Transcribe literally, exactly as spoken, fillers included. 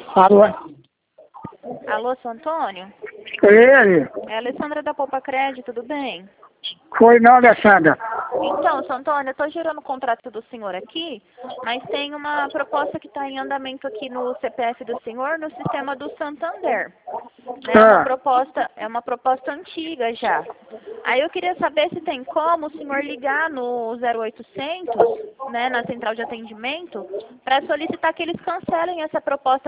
Alô? Alô, seu Antônio? Ele? É a Alessandra da Poupa Crédito, tudo bem? Foi não, Alessandra. Então, seu Antônio, eu estou gerando o contrato do senhor aqui, mas tem uma proposta que está em andamento aqui no C P F do senhor, no sistema do Santander. Né? É uma Ah, proposta, é uma proposta antiga já. Aí eu queria saber se tem como o senhor ligar no zero oitocentos, né, na central de atendimento, para solicitar que eles cancelem essa proposta